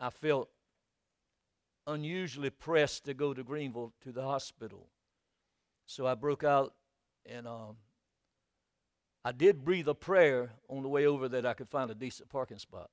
I felt unusually pressed to go to Greenville to the hospital. So I broke out, and I did breathe a prayer on the way over that I could find a decent parking spot.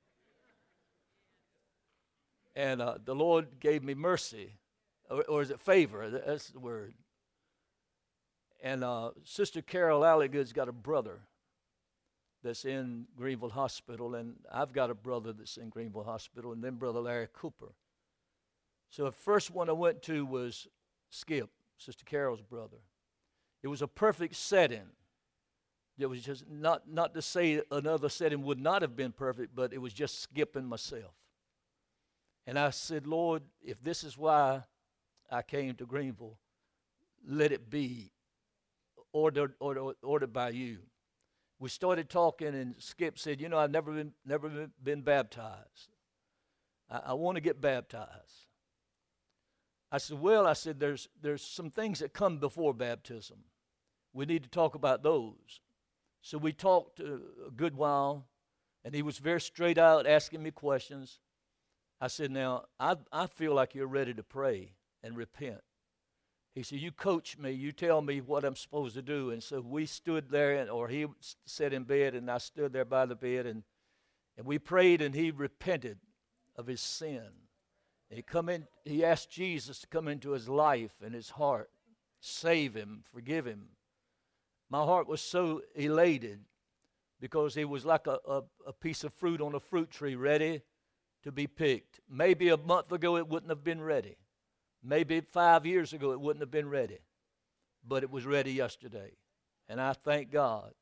And the Lord gave me mercy, or is it favor? That's the word. And Sister Carol Alligood's got a brother that's in Greenville Hospital, and I've got a brother that's in Greenville Hospital, and then Brother Larry Cooper. So the first one I went to was Skip, Sister Carol's brother. It was a perfect setting. It was just not to say another setting would not have been perfect, but it was just Skip and myself. And I said, Lord, if this is why I came to Greenville, let it be ordered by you. We started talking, and Skip said, you know, I've never been baptized. I want to get baptized. I said, well, there's some things that come before baptism. We need to talk about those. So we talked a good while, and he was very straight out asking me questions. I said, now, I feel like you're ready to pray and repent. He said, you coach me. You tell me what I'm supposed to do. And so we stood there, or he sat in bed, and I stood there by the bed, and we prayed, and he repented of his sin. He asked Jesus to come into his life and his heart, save him, forgive him. My heart was so elated because he was like a piece of fruit on a fruit tree ready to be picked. Maybe a month ago it wouldn't have been ready. Maybe 5 years ago it wouldn't have been ready. But it was ready yesterday. And I thank God.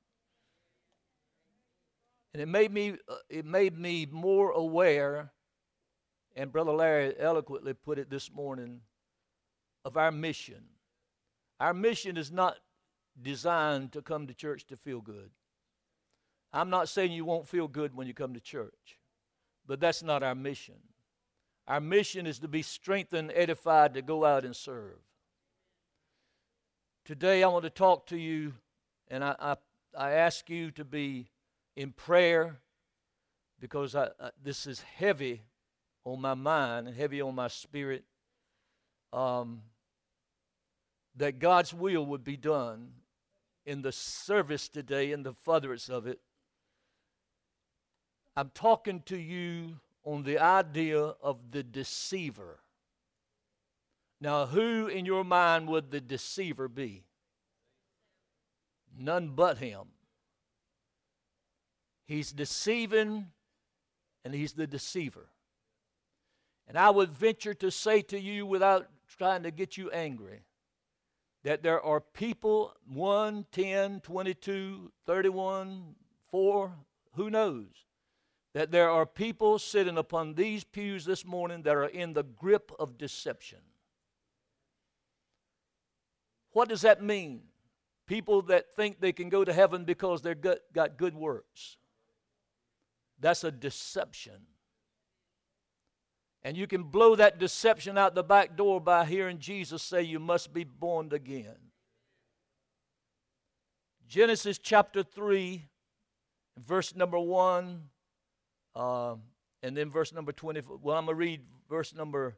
And it made me more aware, and Brother Larry eloquently put it this morning, of our mission. Our mission is not designed to come to church to feel good. I'm not saying you won't feel good when you come to church, but that's not our mission. Our mission is to be strengthened, edified, to go out and serve. Today I want to talk to you, and I ask you to be in prayer, because this is heavy on my mind and heavy on my spirit, that God's will would be done in the service today, in the furtherance of it. I'm talking to you on the idea of the deceiver. Now, who in your mind would the deceiver be? None but him. He's deceiving, and he's the deceiver. And I would venture to say to you, without trying to get you angry, that there are people, 1, 10, 22, 31, 4, who knows, that there are people sitting upon these pews this morning that are in the grip of deception. What does that mean? People that think they can go to heaven because they've got good works. That's a deception. And you can blow that deception out the back door by hearing Jesus say you must be born again. Genesis chapter 3, verse number 1, and then verse number 24. Well, I'm going to read verse number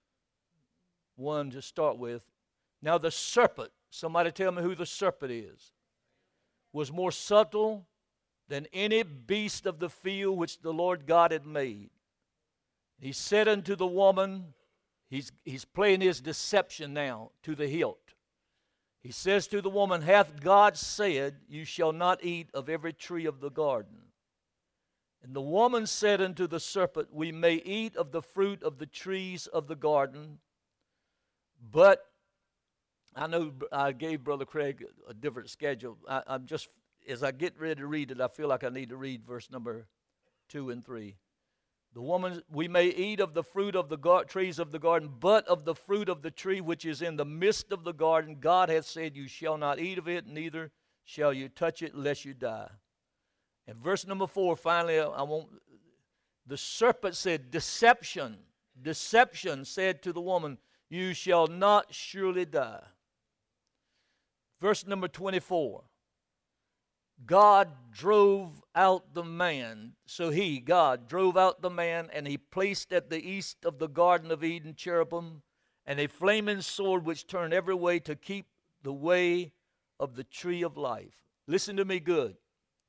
1 to start with. Now the serpent, somebody tell me who the serpent is, was more subtle than any beast of the field which the Lord God had made. He said unto the woman, he's playing his deception now to the hilt. He says to the woman, hath God said, you shall not eat of every tree of the garden? And the woman said unto the serpent, we may eat of the fruit of the trees of the garden, but I know I gave Brother Craig a different schedule. I'm just, as I get ready to read it, I feel like I need to read verse number 2 and 3. The woman, we may eat of the fruit of the trees of the garden, but of the fruit of the tree which is in the midst of the garden, God hath said, you shall not eat of it, neither shall you touch it, lest you die. And verse number 4, finally, the serpent said, deception said to the woman, you shall not surely die. Verse number 24, God drove out the man. So God, drove out the man, and he placed at the east of the Garden of Eden cherubim and a flaming sword which turned every way to keep the way of the tree of life. Listen to me good.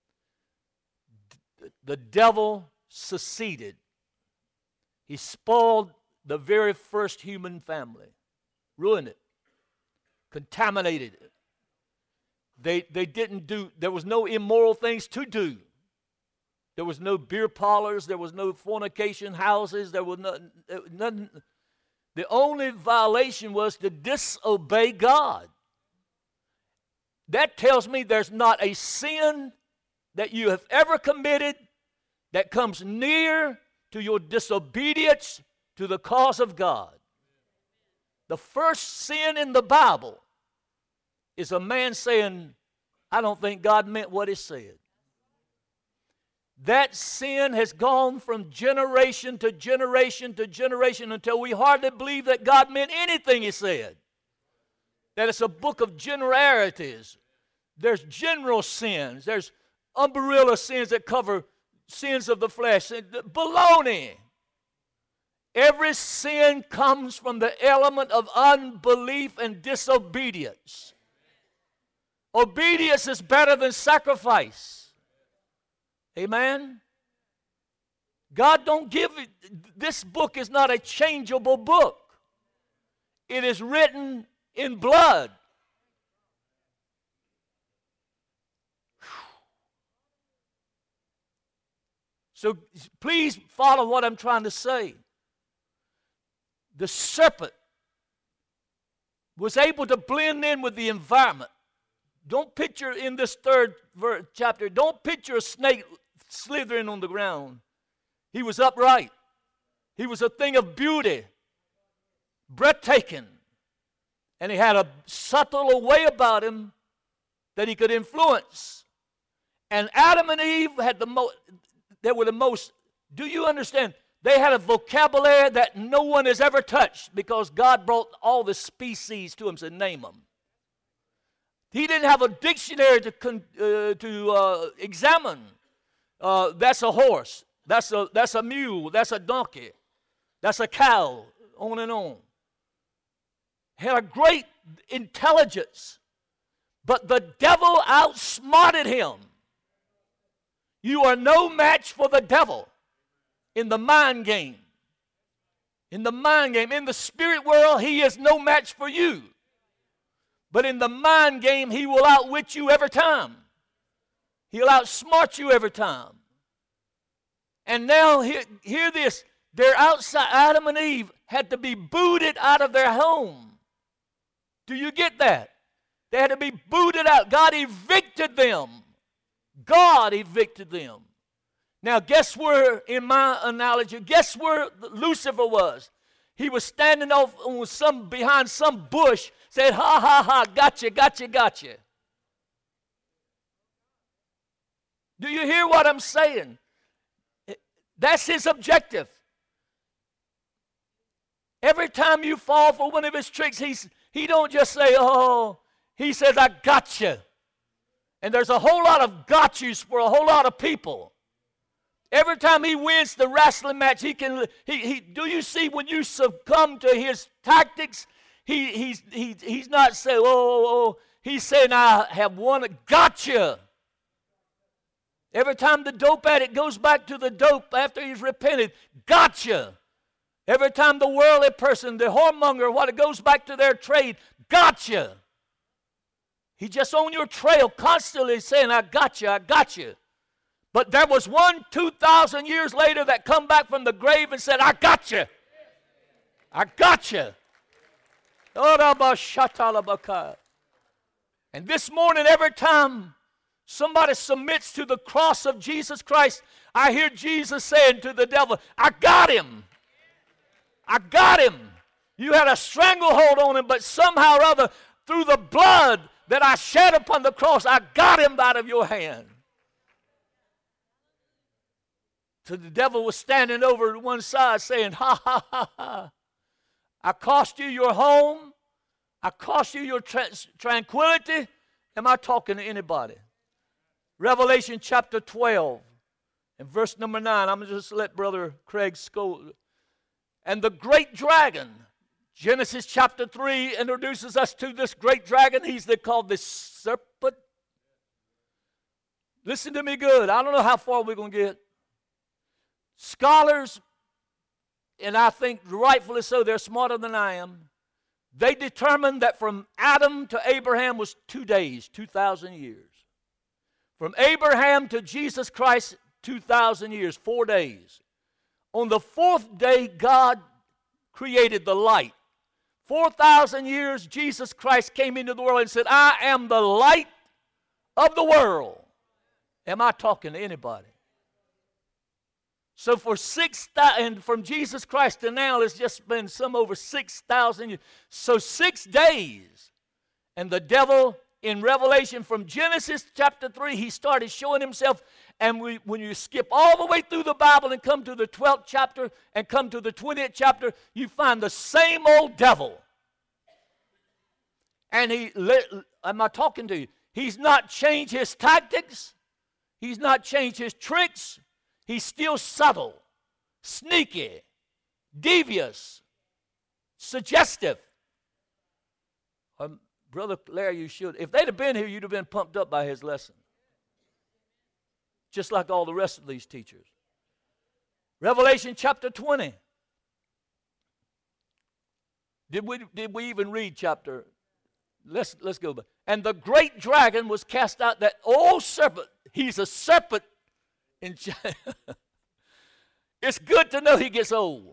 The devil seceded. He spoiled the very first human family, ruined it, contaminated it. They didn't do, there was no immoral things to do. There was no beer parlors, there was no fornication houses, there was nothing. The only violation was to disobey God. That tells me there's not a sin that you have ever committed that comes near to your disobedience to the cause of God. The first sin in the Bible is a man saying, I don't think God meant what he said. That sin has gone from generation to generation to generation until we hardly believe that God meant anything he said. That it's a book of generalities. There's general sins. There's umbrella sins that cover sins of the flesh. Baloney. Every sin comes from the element of unbelief and disobedience. Obedience is better than sacrifice. Amen? God don't give it. This book is not a changeable book. It is written in blood. So please follow what I'm trying to say. The serpent was able to blend in with the environment. Don't picture in this third chapter, don't picture a snake slithering on the ground. He was upright. He was a thing of beauty, breathtaking. And he had a subtle way about him that he could influence. And Adam and Eve had they were the most, do you understand? They had a vocabulary that no one has ever touched because God brought all the species to him and said, name them. He didn't have a dictionary to examine. That's a horse. That's a mule. That's a donkey. That's a cow. On and on. Had a great intelligence. But the devil outsmarted him. You are no match for the devil in the mind game. In the mind game. In the spirit world, he is no match for you. But in the mind game, he will outwit you every time. He'll outsmart you every time. And now, hear this. They're outside. Adam and Eve had to be booted out of their home. Do you get that? They had to be booted out. God evicted them. God evicted them. Now, guess where, in my analogy, guess where Lucifer was? He was standing off on behind some bush, said, ha, ha, ha, gotcha, gotcha, gotcha. Do you hear what I'm saying? That's his objective. Every time you fall for one of his tricks, he don't just say, oh, he says, I gotcha. And there's a whole lot of gotchas for a whole lot of people. Every time he wins the wrestling match, do you see when you succumb to his tactics, he's not saying, oh, he's saying, I have won it, gotcha. Every time the dope addict goes back to the dope after he's repented, gotcha. Every time the worldly person, the whoremonger, what it goes back to their trade, gotcha. He's just on your trail constantly saying, I gotcha, I gotcha. But there was one 2,000 years later that come back from the grave and said, I got you. I got you. And this morning, every time somebody submits to the cross of Jesus Christ, I hear Jesus saying to the devil, I got him. I got him. You had a stranglehold on him, but somehow or other, through the blood that I shed upon the cross, I got him out of your hand. So the devil was standing over to one side saying, ha, ha, ha, ha. I cost you your home. I cost you your tranquility. Am I talking to anybody? Revelation chapter 12 and verse number 9. I'm going to just let Brother Craig scold. And the great dragon, Genesis chapter 3 introduces us to this great dragon. He's called the serpent. Listen to me good. I don't know how far we're going to get. Scholars, and I think rightfully so, they're smarter than I am. They determined that from Adam to Abraham was 2 days, 2,000 years. From Abraham to Jesus Christ, 2,000 years, 4 days. On the fourth day, God created the light. 4,000 years, Jesus Christ came into the world and said, I am the light of the world. Am I talking to anybody? So and from Jesus Christ to now, it's just been some over 6,000 years. So 6 days. And the devil, in Revelation, from Genesis chapter 3, he started showing himself. And when you skip all the way through the Bible and come to the 12th chapter and come to the 20th chapter, you find the same old devil. And am I talking to you? He's not changed his tactics. He's not changed his tricks. He's still subtle, sneaky, devious, suggestive. Brother Larry, you should. If they'd have been here, you'd have been pumped up by his lesson. Just like all the rest of these teachers. Revelation chapter 20. Did we even read chapter? Let's go back. And the great dragon was cast out, that old serpent. He's a serpent. It's good to know he gets old.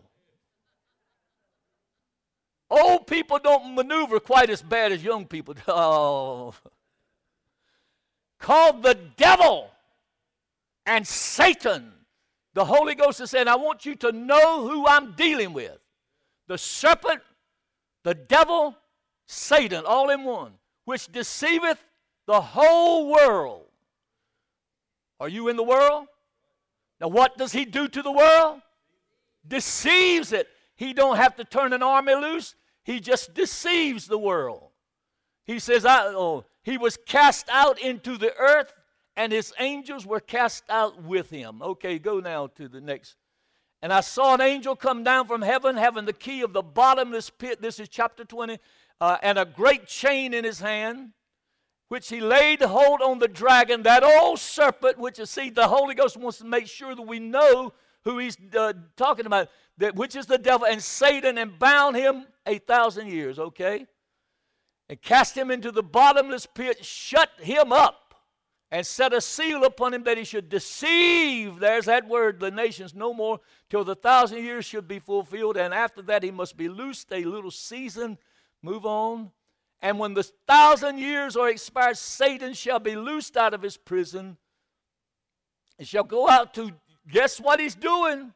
Old people don't maneuver quite as bad as young people. Oh. Called the devil and Satan. The Holy Ghost is saying, I want you to know who I'm dealing with. The serpent, the devil, Satan, all in one, which deceiveth the whole world. Are you in the world? Now what does he do to the world? Deceives it. He don't have to turn an army loose. He just deceives the world. He says, he was cast out into the earth, and his angels were cast out with him. Okay, go now to the next. And I saw an angel come down from heaven, having the key of the bottomless pit. This is chapter 20. And a great chain in his hand, which he laid hold on the dragon, that old serpent, which is, see, the Holy Ghost wants to make sure that we know who he's talking about, which is the devil and Satan, and bound him 1,000 years, okay? And cast him into the bottomless pit, shut him up, and set a seal upon him that he should deceive, there's that word, the nations no more, till the 1,000 years should be fulfilled, and after that he must be loosed a little season, move on. And when the 1,000 years are expired, Satan shall be loosed out of his prison and shall go out to, guess what he's doing?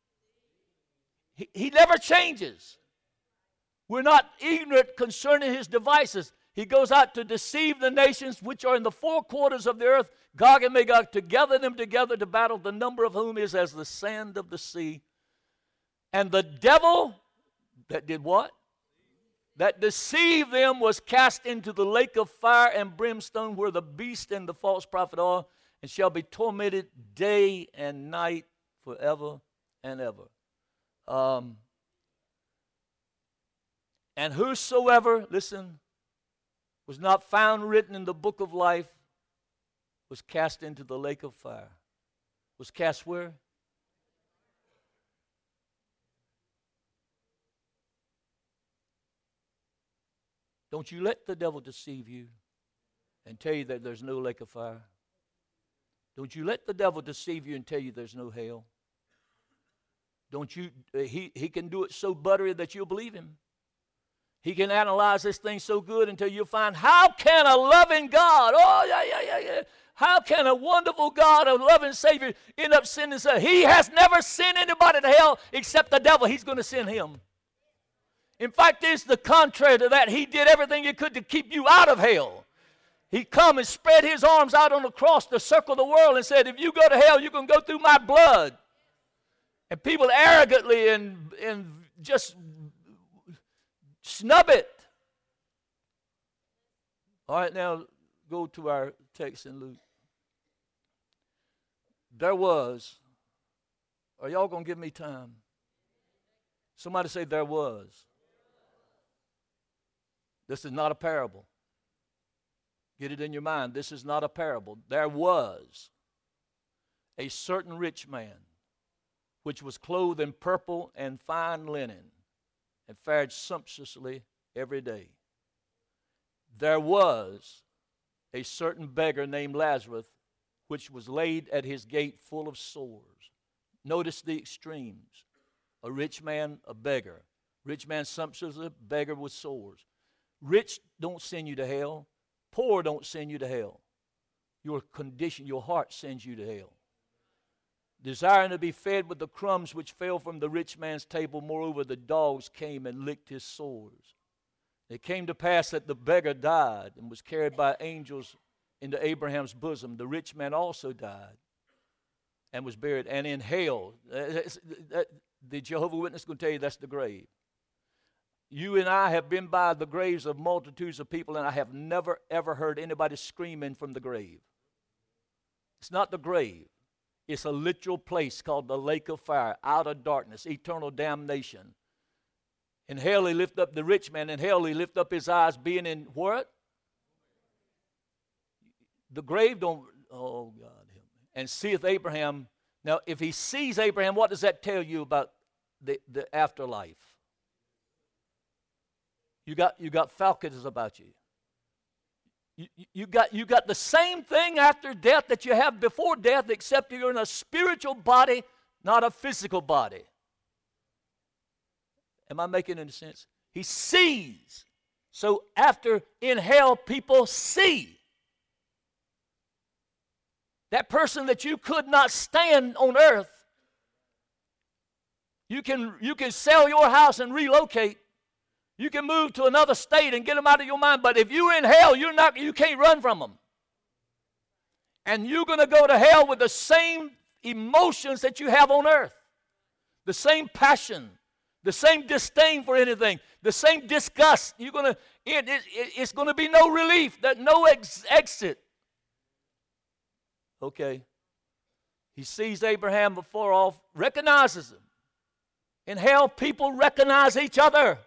He never changes. We're not ignorant concerning his devices. He goes out to deceive the nations which are in the four quarters of the earth, Gog and Magog, to gather them together to battle, the number of whom is as the sand of the sea. And the devil that did what? That deceived them was cast into the lake of fire and brimstone, where the beast and the false prophet are, and shall be tormented day and night forever and ever. And whosoever, listen, was not found written in the book of life was cast into the lake of fire. Was cast where? Don't you let the devil deceive you and tell you that there's no lake of fire. Don't you let the devil deceive you and tell you there's no hell. Don't you? He can do it so buttery that you'll believe him. He can analyze this thing so good until you'll find, how can a loving God, how can a wonderful God, a loving Savior, end up sending? He has never sent anybody to hell except the devil. He's going to send him. In fact, it's the contrary to that. He did everything he could to keep you out of hell. He come and spread his arms out on the cross to circle the world and said, if you go to hell, you can go through my blood. And people arrogantly and just snub it. All right, now go to our text in Luke. There was. Are y'all going to give me time? Somebody say there was. This is not a parable. Get it in your mind. This is not a parable. There was a certain rich man which was clothed in purple and fine linen and fared sumptuously every day. There was a certain beggar named Lazarus which was laid at his gate full of sores. Notice the extremes. A rich man, a beggar. Rich man sumptuously, beggar with sores. Rich don't send you to hell. Poor don't send you to hell. Your condition, your heart sends you to hell. Desiring to be fed with the crumbs which fell from the rich man's table, moreover, the dogs came and licked his sores. It came to pass that the beggar died and was carried by angels into Abraham's bosom. The rich man also died and was buried. And in hell, the Jehovah's Witness is going to tell you that's the grave. You and I have been by the graves of multitudes of people, and I have never, ever heard anybody screaming from the grave. It's not the grave. It's a literal place called the lake of fire, outer darkness, eternal damnation. In hell he lift up the rich man. In hell he lift up his eyes, being in what? The grave don't, oh God help me. And seeth Abraham. Now if he sees Abraham, what does that tell you about the afterlife? You got falcons about you. You got the same thing after death that you have before death, except you're in a spiritual body, not a physical body. Am I making any sense? He sees. So after in hell, people see. That person that you could not stand on earth, you can sell your house and relocate. You can move to another state and get them out of your mind. But if you're in hell, you can't run from them. And you're going to go to hell with the same emotions that you have on earth. The same passion. The same disdain for anything. The same disgust. It's going to be no relief. No exit. Okay. He sees Abraham before off. Recognizes him. In hell, people recognize each other.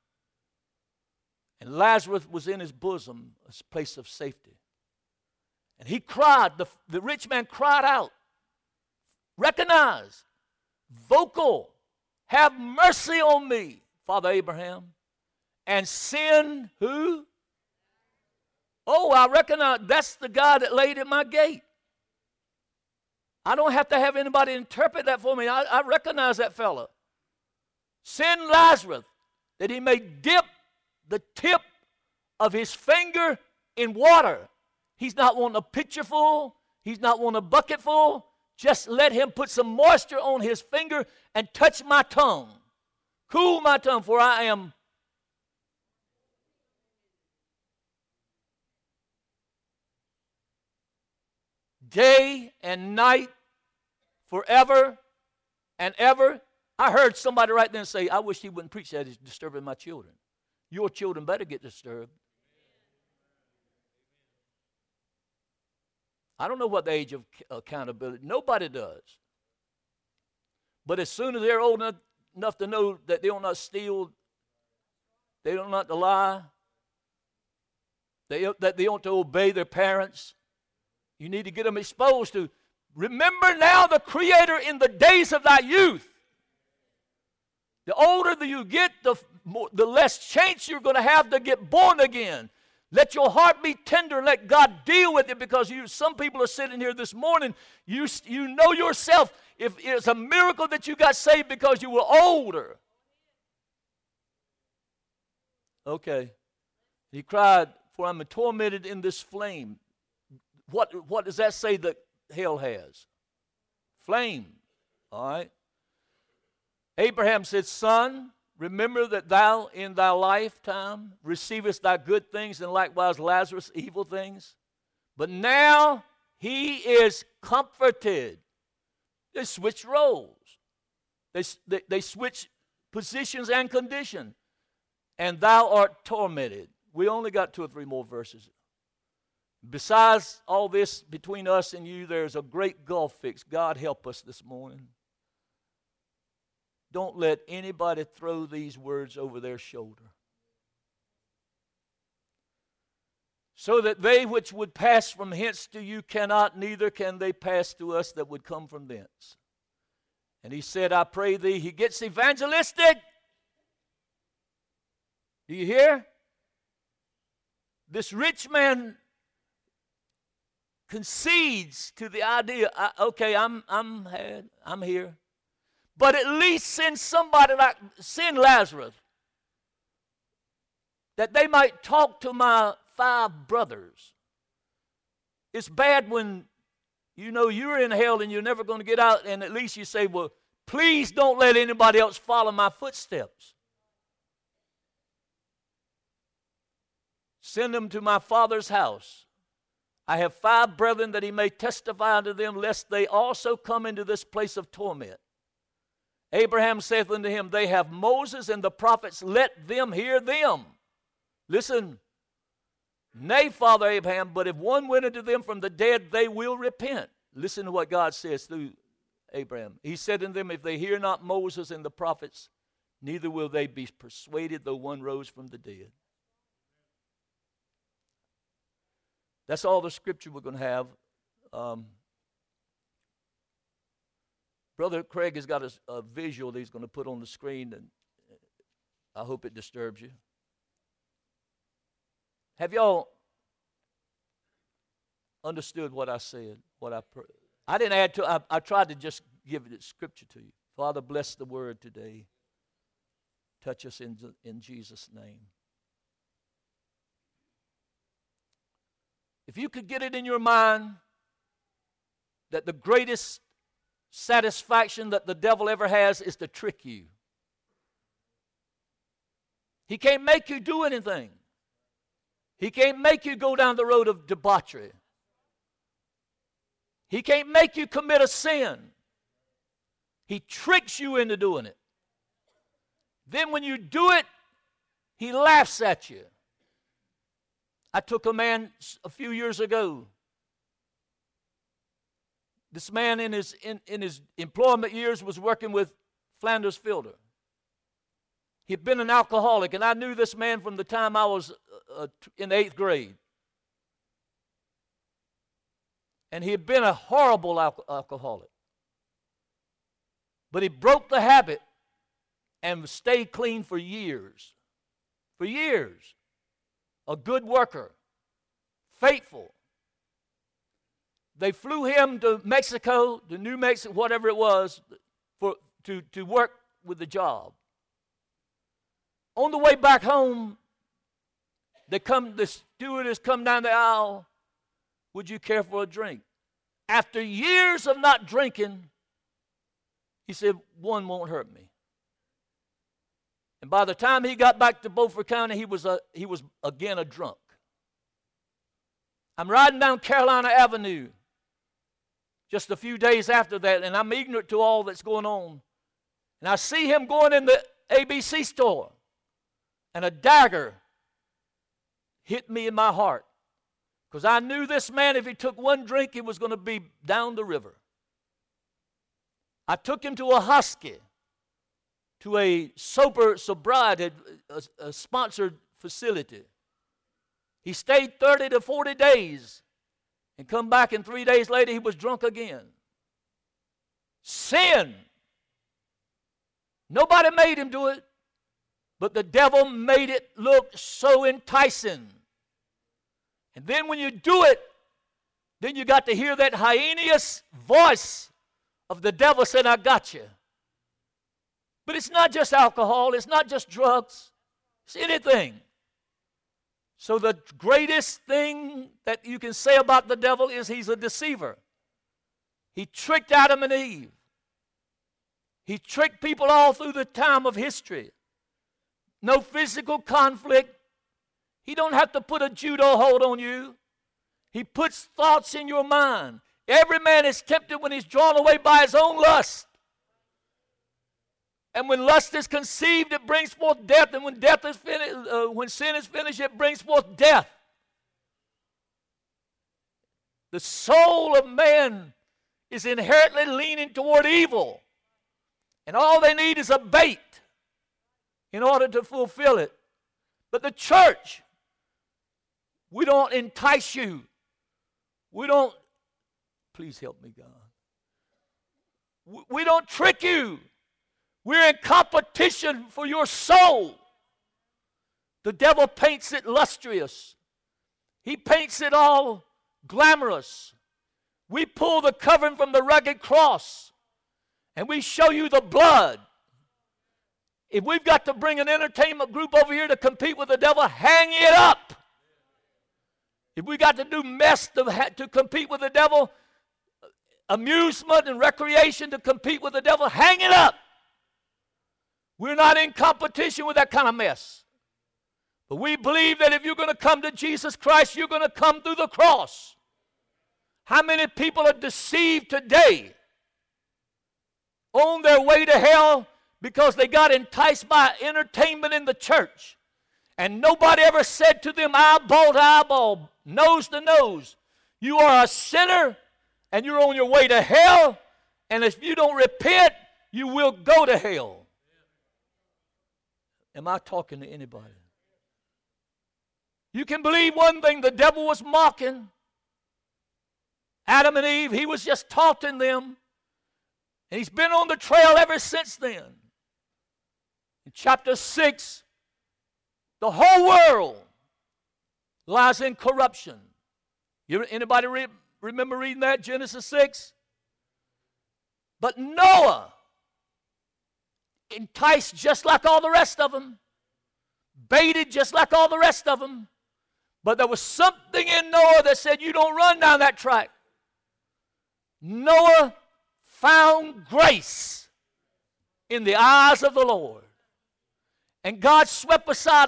And Lazarus was in his bosom, a place of safety. And he cried, the rich man cried out, recognize, vocal, have mercy on me, Father Abraham, and send who? Oh, I recognize that's the guy that laid at my gate. I don't have to have anybody interpret that for me. I recognize that fella. Send Lazarus that he may dip the tip of his finger in water. He's not wanting a pitcher full. He's not wanting a bucket full. Just let him put some moisture on his finger and touch my tongue. Cool my tongue, for I am day and night, forever and ever. I heard somebody right there say, I wish he wouldn't preach that. It's disturbing my children. Your children better get disturbed. I don't know what the age of accountability. Nobody does. But as soon as they're old enough to know that they don't not steal, they don't not to lie, that they ought to obey their parents, you need to get them exposed to. Remember now the Creator in the days of thy youth. The older that you get, the less chance you're going to have to get born again. Let your heart be tender and let God deal with it, because some people are sitting here this morning, you know yourself, if it's a miracle that you got saved because you were older. Okay. He cried, for I'm tormented in this flame. What does that say that hell has? Flame. All right. Abraham said, Son, remember that thou in thy lifetime receivest thy good things, and likewise Lazarus evil things. But now he is comforted. They switch roles. They switch positions and condition. And thou art tormented. We only got 2 or 3 more verses. Besides all this between us and you, there's a great gulf fixed. God help us this morning. Don't let anybody throw these words over their shoulder. So that they which would pass from hence to you cannot, neither can they pass to us that would come from thence. And he said, I pray thee. He gets evangelistic. Do you hear? This rich man concedes to the idea, okay, I'm here. But at least send Lazarus, that they might talk to my 5 brothers. It's bad when you know you're in hell and you're never going to get out, and at least you say, well, please don't let anybody else follow my footsteps. Send them to my father's house. I have 5 brethren, that he may testify unto them, lest they also come into this place of torment. Abraham saith unto him, they have Moses and the prophets, let them hear them. Listen, nay, Father Abraham, but if one went unto them from the dead, they will repent. Listen to what God says through Abraham. He said unto them, if they hear not Moses and the prophets, neither will they be persuaded, though one rose from the dead. That's all the scripture we're going to have. Brother Craig has got a visual that he's going to put on the screen, and I hope it disturbs you. Have y'all understood what I said? I didn't add to. I tried to just give the scripture to you. Father, bless the word today. Touch us in Jesus' name. If you could get it in your mind that the greatest satisfaction that the devil ever has is to trick you. He can't make you do anything. He can't make you go down the road of debauchery. He can't make you commit a sin. He tricks you into doing it. Then when you do it, he laughs at you. I took a man a few years ago. This man in his employment years was working with Flanders Fielder. He'd been an alcoholic, and I knew this man from the time I was in the 8th grade. And he had been a horrible alcoholic. But he broke the habit and stayed clean for years. For years. A good worker. Faithful. They flew him to Mexico, to New Mexico, whatever it was, to work with the job. On the way back home, the stewardess come down the aisle. Would you care for a drink? After years of not drinking, he said, one won't hurt me. And by the time he got back to Beaufort County, he was again a drunk. I'm riding down Carolina Avenue just a few days after that, and I'm ignorant to all that's going on. And I see him going in the ABC store, and a dagger hit me in my heart. Because I knew this man, if he took one drink, he was going to be down the river. I took him to a Husky, to a sobriety, a sponsored facility. He stayed 30 to 40 days and come back, and 3 days later he was drunk again. Sin. Nobody made him do it, but the devil made it look so enticing. And then when you do it, then you got to hear that hyenaeous voice of the devil saying, I got you. But it's not just alcohol, it's not just drugs, it's anything. So the greatest thing that you can say about the devil is he's a deceiver. He tricked Adam and Eve. He tricked people all through the time of history. No physical conflict. He don't have to put a judo hold on you. He puts thoughts in your mind. Every man is tempted when he's drawn away by his own lust. And when lust is conceived, it brings forth death. And when death is finished, when sin is finished, it brings forth death. The soul of man is inherently leaning toward evil. And all they need is a bait in order to fulfill it. But the church, we don't entice you. We don't, please help me, God. We don't trick you. We're in competition for your soul. The devil paints it lustrous. He paints it all glamorous. We pull the covering from the rugged cross and we show you the blood. If we've got to bring an entertainment group over here to compete with the devil, hang it up. If we got to do mess to compete with the devil, amusement and recreation to compete with the devil, hang it up. We're not in competition with that kind of mess. But we believe that if you're going to come to Jesus Christ, you're going to come through the cross. How many people are deceived today on their way to hell because they got enticed by entertainment in the church? And nobody ever said to them eyeball to eyeball, nose to nose, you are a sinner and you're on your way to hell, and if you don't repent, you will go to hell. Am I talking to anybody? You can believe one thing, the devil was mocking Adam and Eve. He was just taunting them. And he's been on the trail ever since then. In chapter 6, the whole world lies in corruption. Anybody remember reading that, Genesis 6? But Noah, enticed just like all the rest of them, baited just like all the rest of them, but there was something in Noah that said, you don't run down that track. Noah found grace in the eyes of the Lord. And God swept aside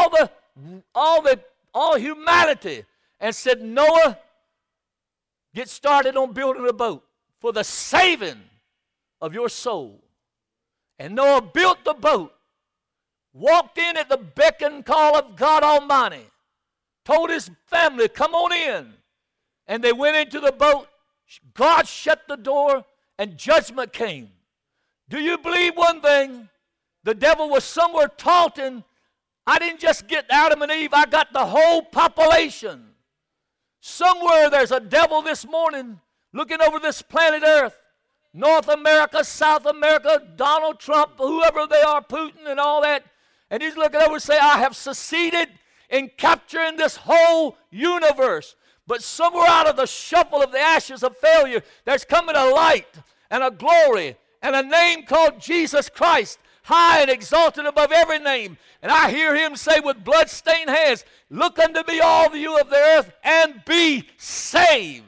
all humanity and said, Noah, get started on building a boat for the saving of your soul. And Noah built the boat, walked in at the beck and call of God Almighty, told his family, come on in. And they went into the boat. God shut the door and judgment came. Do you believe one thing? The devil was somewhere taunting. I didn't just get Adam and Eve, I got the whole population. Somewhere there's a devil this morning looking over this planet Earth. North America, South America, Donald Trump, whoever they are, Putin and all that. And he's looking over and saying, I have succeeded in capturing this whole universe. But somewhere out of the shuffle of the ashes of failure, there's coming a light and a glory and a name called Jesus Christ, high and exalted above every name. And I hear him say with blood-stained hands, look unto me all of you of the earth and be saved.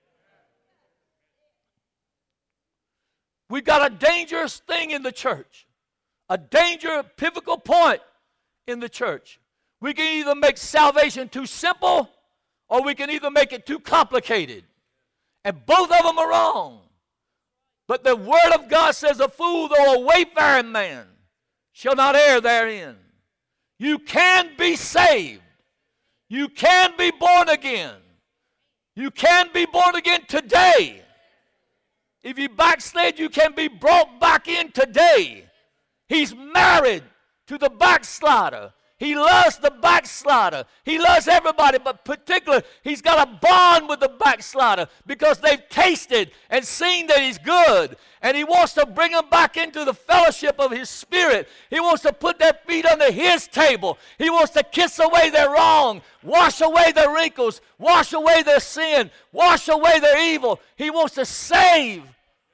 We've got a dangerous thing in the church, a dangerous pivotal point in the church. We can either make salvation too simple or we can either make it too complicated. And both of them are wrong. But the Word of God says, a fool, though a wayfaring man, shall not err therein. You can be saved. You can be born again. You can be born again today. If you backslid, you can be brought back in today. He's married to the backslider. He loves the backslider. He loves everybody, but particularly, he's got a bond with the backslider because they've tasted and seen that he's good. And he wants to bring them back into the fellowship of his spirit. He wants to put their feet under his table. He wants to kiss away their wrong, wash away their wrinkles, wash away their sin, wash away their evil. He wants to save.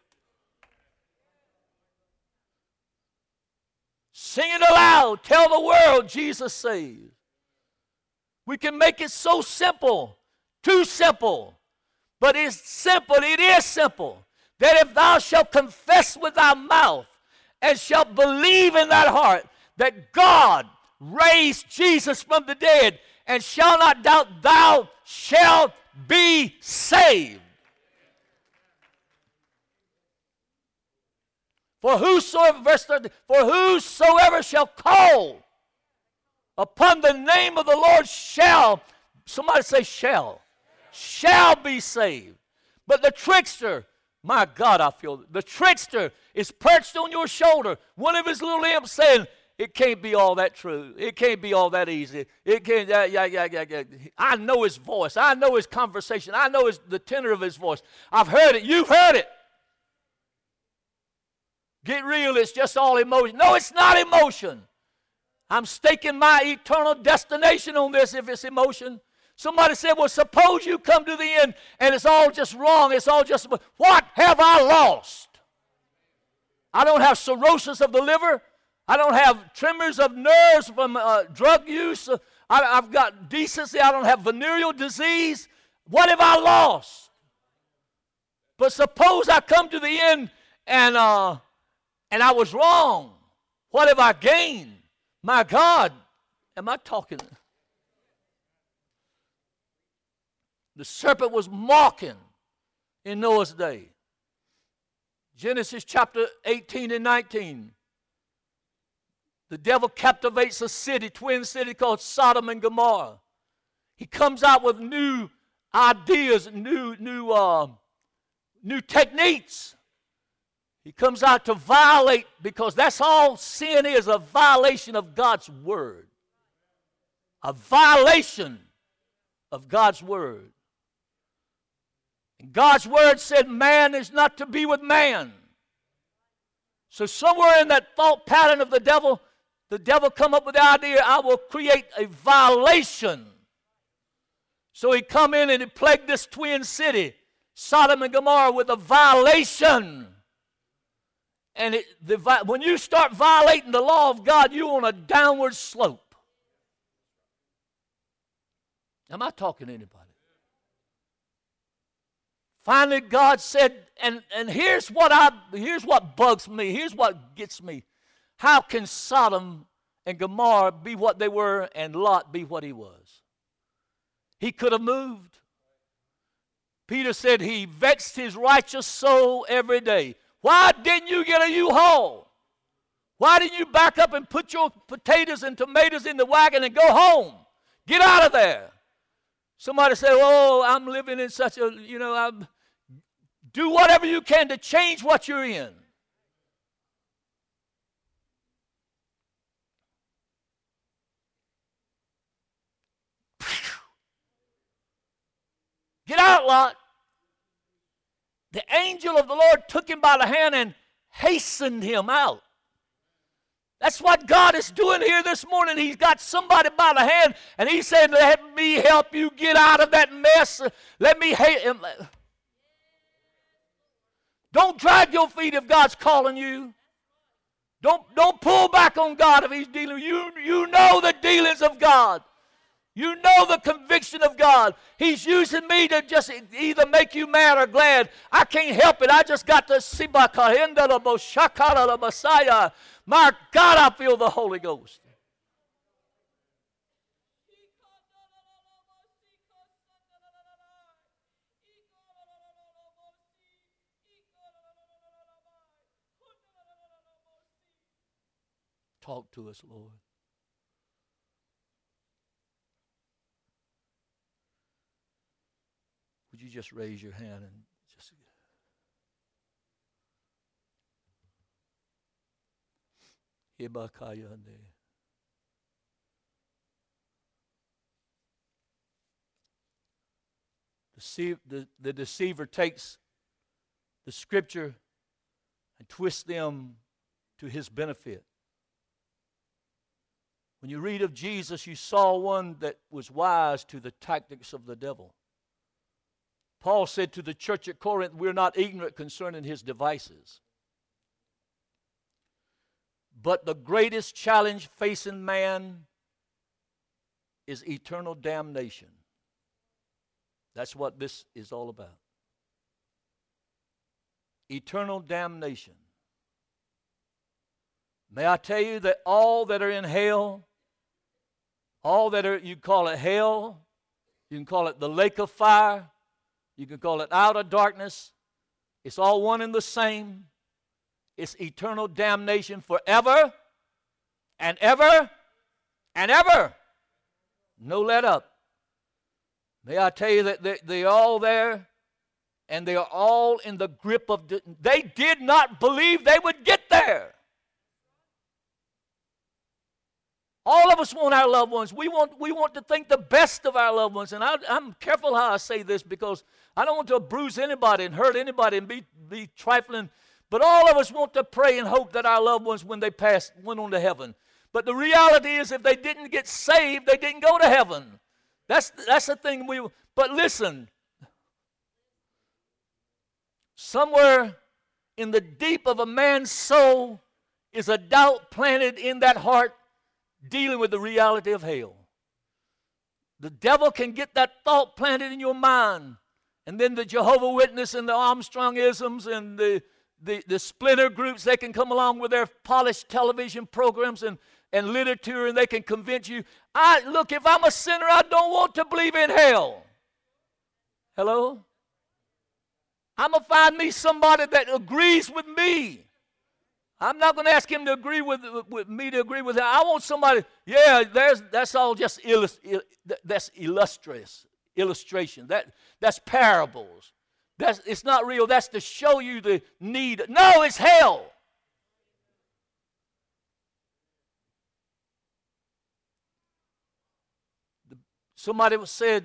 Sing it aloud. Tell the world Jesus saves. We can make it so simple, too simple. But it's simple, it is simple, that if thou shalt confess with thy mouth and shalt believe in thy heart that God raised Jesus from the dead and shall not doubt, thou shalt be saved. For whosoever, verse 30, for whosoever shall call upon the name of the Lord shall, somebody say shall. shall be saved. But the trickster, my God, I feel the trickster is perched on your shoulder. One of his little imps saying, it can't be all that true. It can't be all that easy. It can't, yeah. I know his voice. I know his conversation. I know the tenor of his voice. I've heard it. You've heard it. Get real. It's just all emotion. No, it's not emotion. I'm staking my eternal destination on this if it's emotion. Somebody said, well, suppose you come to the end and it's all just wrong. It's all just, what have I lost? I don't have cirrhosis of the liver. I don't have tremors of nerves from drug use. I've got decency. I don't have venereal disease. What have I lost? But suppose I come to the end and I was wrong. What have I gained? My God, am I talking? The serpent was mocking in Noah's day. Genesis chapter 18 and 19. The devil captivates a city, twin city called Sodom and Gomorrah. He comes out with new ideas, new techniques. He comes out to violate, because that's all sin is, a violation of God's word. A violation of God's word. And God's word said man is not to be with man. So somewhere in that thought pattern of the devil come up with the idea, I will create a violation. So he come in and he plagued this twin city, Sodom and Gomorrah, with a violation. And when you start violating the law of God, you're on a downward slope. Am I talking to anybody? Finally, God said, and here's what bugs me. Here's what gets me. How can Sodom and Gomorrah be what they were and Lot be what he was? He could have moved. Peter said he vexed his righteous soul every day. Why didn't you get a U-Haul? Why didn't you back up and put your potatoes and tomatoes in the wagon and go home? Get out of there. Somebody said, oh, I'm living in such a, do whatever you can to change what you're in. Get out, Lot. The angel of the Lord took him by the hand and hastened him out. That's what God is doing here this morning. He's got somebody by the hand, and he said, let me help you get out of that mess. Let me Don't drag your feet if God's calling you. Don't pull back on God if he's dealing with you. You know the dealings of God. You know the conviction of God. He's using me to just either make you mad or glad. I can't help it. I just got to see my Messiah. My God, I feel the Holy Ghost. Talk to us, Lord. Would you just raise your hand and just... The deceiver takes the scripture and twists them to his benefit. When you read of Jesus, you saw one that was wise to the tactics of the devil. Paul said to the church at Corinth, we're not ignorant concerning his devices. But the greatest challenge facing man is eternal damnation. That's what this is all about. Eternal damnation. May I tell you that all that are in hell, all that are, you call it hell, you can call it the lake of fire, you can call it outer darkness. It's all one and the same. It's eternal damnation forever and ever and ever. No let up. May I tell you that they're all there, and they are all in the grip of, they did not believe they would get there. All of us want our loved ones. We want to think the best of our loved ones. And I'm careful how I say this, because I don't want to bruise anybody and hurt anybody and be trifling. But all of us want to pray and hope that our loved ones, when they passed, went on to heaven. But the reality is, if they didn't get saved, they didn't go to heaven. That's the thing. But listen, somewhere in the deep of a man's soul is a doubt planted in that heart, dealing with the reality of hell. The devil can get that thought planted in your mind, and then the Jehovah's Witness and the Armstrongisms and the splinter groups, they can come along with their polished television programs and literature, and they can convince you, look, if I'm a sinner, I don't want to believe in hell. Hello? I'm going to find me somebody that agrees with me. I'm not going to ask him to agree with me to agree with him. I want somebody, that's all just that's illustration. That's parables. It's not real. That's to show you the need. No, it's hell. Somebody said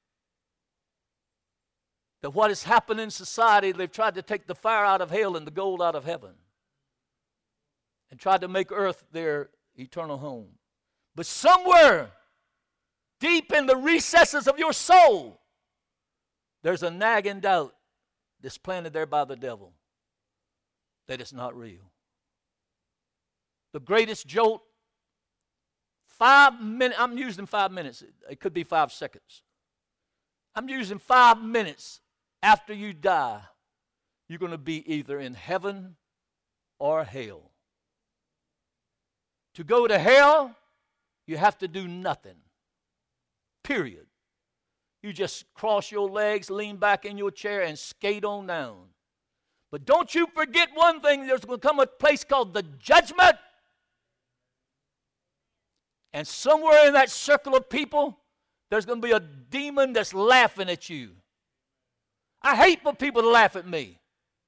that what has happened in society, they've tried to take the fire out of hell and the gold out of heaven, and tried to make earth their eternal home. But somewhere deep in the recesses of your soul, there's a nagging doubt that's planted there by the devil that it's not real. The greatest jolt, 5 minutes, I'm using 5 minutes. It could be 5 seconds. I'm using 5 minutes after you die. You're going to be either in heaven or hell. To go to hell, you have to do nothing. Period. You just cross your legs, lean back in your chair, and skate on down. But don't you forget one thing. There's going to come a place called the judgment. And somewhere in that circle of people, there's going to be a demon that's laughing at you. I hate for people to laugh at me.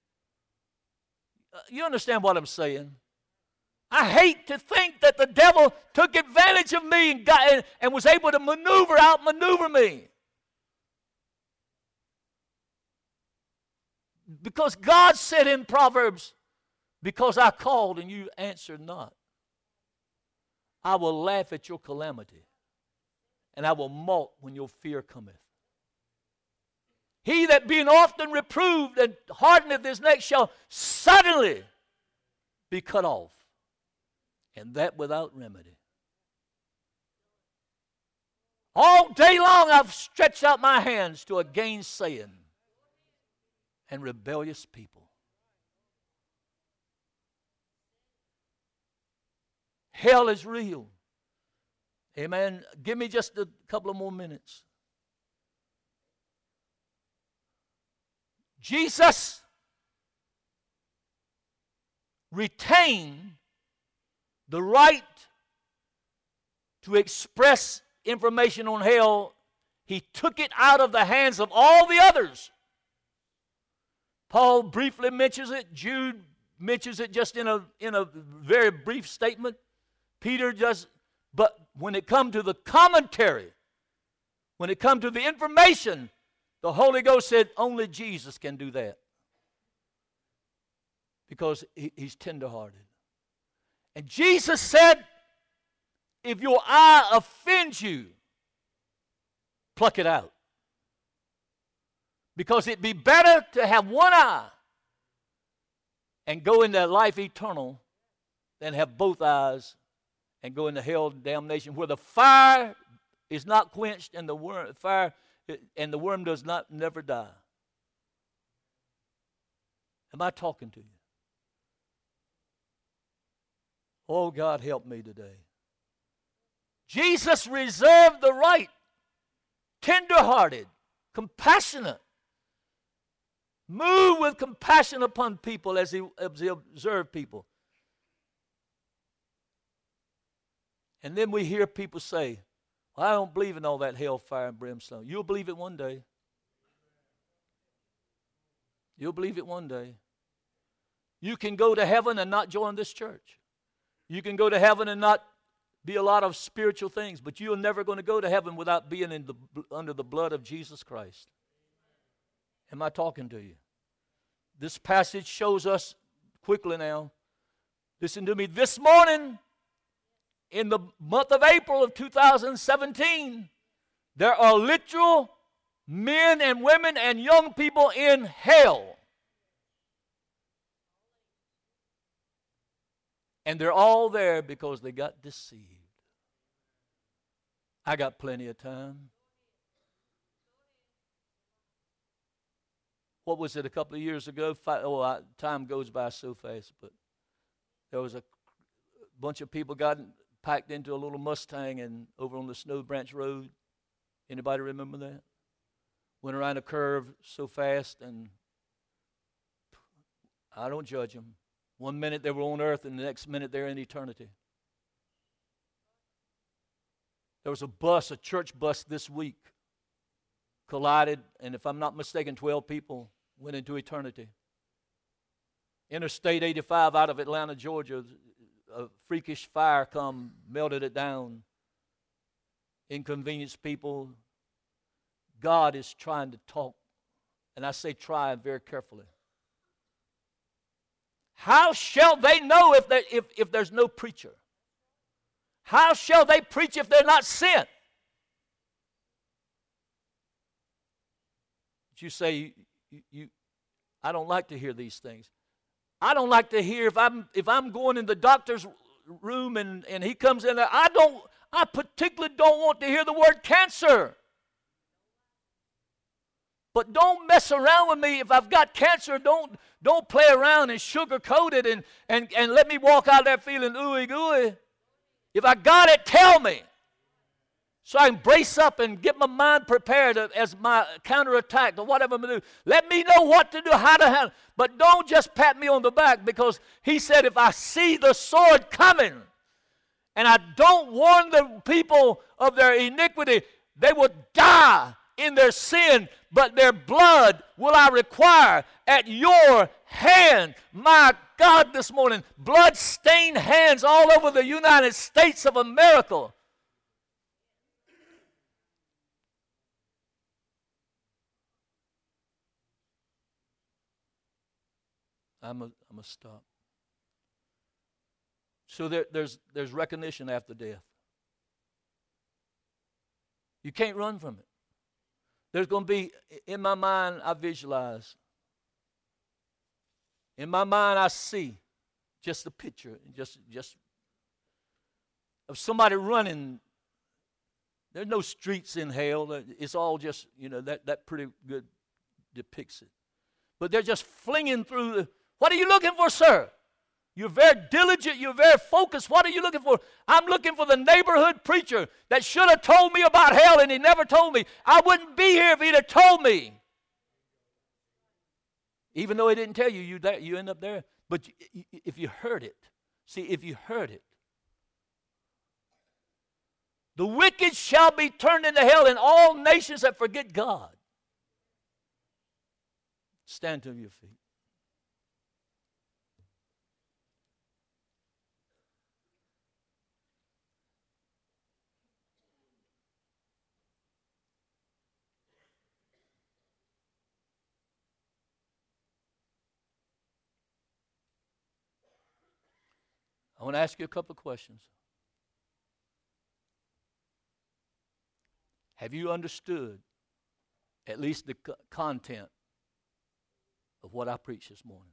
You understand what I'm saying? I hate to think that the devil took advantage of me and was able to outmaneuver me. Because God said in Proverbs, because I called and you answered not, I will laugh at your calamity, and I will mock when your fear cometh. He that being often reproved and hardeneth his neck shall suddenly be cut off, and that without remedy. All day long I've stretched out my hands to a gainsaying and rebellious people. Hell is real. Amen. Give me just a couple of more minutes. Jesus retained the right to express information on hell. He took it out of the hands of all the others. Paul briefly mentions it. Jude mentions it just in a very brief statement. Peter does. But when it comes to the commentary, when it comes to the information, the Holy Ghost said only Jesus can do that. Because he's tenderhearted. And Jesus said, if your eye offends you, pluck it out. Because it'd be better to have one eye and go into life eternal than have both eyes and go into hell and damnation, where the fire is not quenched and the worm does not never die. Am I talking to you? Oh, God, help me today. Jesus reserved the right, tenderhearted, compassionate, moved with compassion upon people as he observed people. And then we hear people say, Well, I don't believe in all that hellfire and brimstone. You'll believe it one day. You'll believe it one day. You can go to heaven and not join this church. You can go to heaven and not be a lot of spiritual things, but you're never going to go to heaven without being under the blood of Jesus Christ. Am I talking to you? This passage shows us, quickly now, listen to me, this morning, in the month of April of 2017, there are literal men and women and young people in hell. And they're all there because they got deceived. I got plenty of time. What was it, a couple of years ago? Time goes by so fast, but there was a bunch of people got packed into a little Mustang and over on the Snow Branch Road. Anybody remember that? Went around a curve so fast, and I don't judge them. One minute they were on earth, and the next minute they're in eternity. There was a church bus this week, collided, and if I'm not mistaken, 12 people went into eternity. Interstate 85 out of Atlanta, Georgia, a freakish fire come, melted it down, inconvenienced people. God is trying to talk, and I say try very carefully. How shall they know if there's no preacher? How shall they preach if they're not sent? But you say, I don't like to hear these things. I don't like to hear if I'm going in the doctor's room and he comes in there, I particularly don't want to hear the word cancer. But don't mess around with me. If I've got cancer, don't play around and sugarcoat it and let me walk out there feeling ooey gooey. If I got it, tell me. So I can brace up and get my mind prepared as my counterattack or whatever I'm going to do. Let me know what to do, how to handle. But don't just pat me on the back, because he said if I see the sword coming and I don't warn the people of their iniquity, they will die in their sin, but their blood will I require at your hand. My God, this morning, blood-stained hands all over the United States of America. I'm a stop. So there's recognition after death. You can't run from it. There's going to be, in my mind, I visualize. In my mind, I see just a picture, just of somebody running. There's no streets in hell. It's all just, that pretty good depicts it. But they're just flinging through. What are you looking for, sir? You're very diligent. You're very focused. What are you looking for? I'm looking for the neighborhood preacher that should have told me about hell, and he never told me. I wouldn't be here if he'd have told me. Even though he didn't tell you, you end up there. But if you heard it, if you heard it. The wicked shall be turned into hell, and all nations that forget God. Stand to your feet. I want to ask you a couple of questions. Have you understood at least the content of what I preached this morning?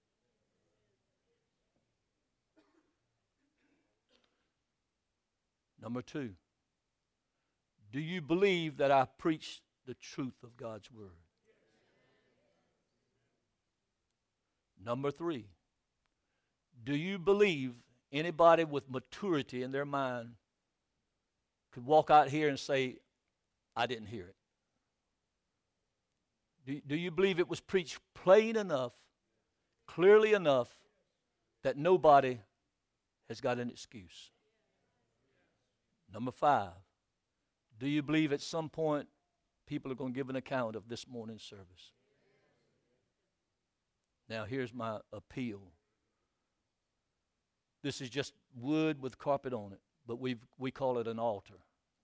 Number two, do you believe that I preached the truth of God's word? Number three, do you believe anybody with maturity in their mind could walk out here and say, I didn't hear it? Do you believe it was preached plain enough, clearly enough, that nobody has got an excuse? Number five, Do you believe at some point people are going to give an account of this morning's service? Now, here's my appeal. This is just wood with carpet on it, but we call it an altar.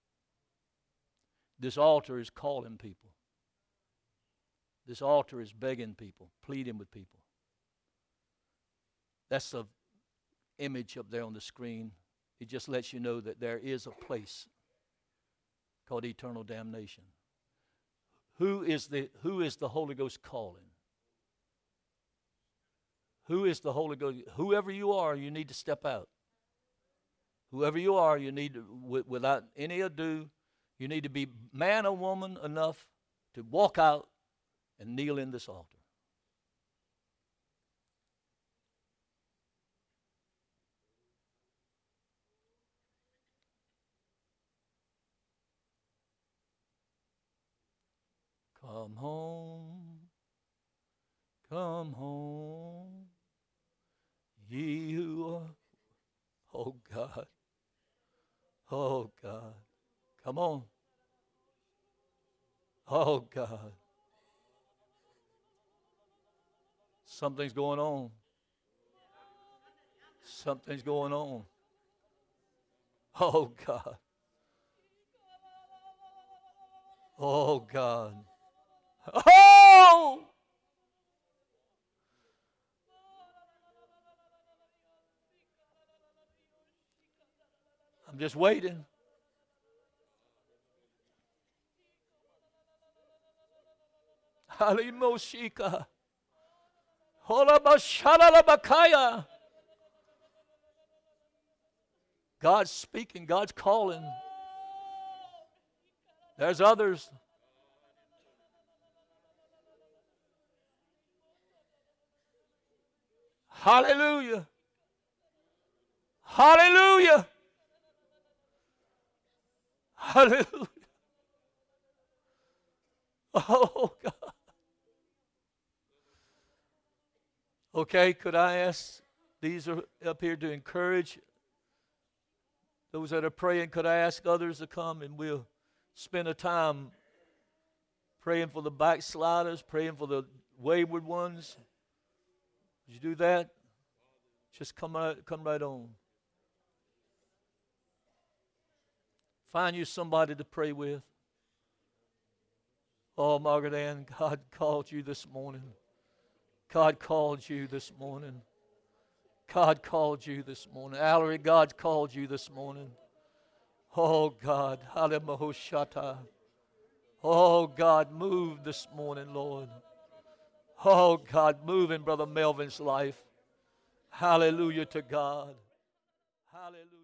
This altar is calling people. This altar is begging people, pleading with people. That's the image up there on the screen. It just lets you know that there is a place called eternal damnation. Who is the Holy Ghost calling? Who is the Holy Ghost? Whoever you are, you need to step out. Whoever you are, you need to, without any ado, you need to be man or woman enough to walk out and kneel in this altar. Come home, ye who are, oh God, come on, oh God, something's going on, oh God, oh God. Oh! I'm just waiting. Halimoshika. Holabashalalabakaya. God's speaking, God's calling. There's others. Hallelujah. Hallelujah. Hallelujah. Oh, God. Okay, could I ask, these are up here to encourage those that are praying. Could I ask others to come and we'll spend a time praying for the backsliders, praying for the wayward ones? Would you do that? Just come right on. Find you somebody to pray with. Oh, Margaret Ann, God called you this morning. God called you this morning. God called you this morning. Allery, God called you this morning. Oh, God. Hallelujah. Oh, God, move this morning, Lord. Oh, God, move in Brother Melvin's life. Hallelujah to God. Hallelujah.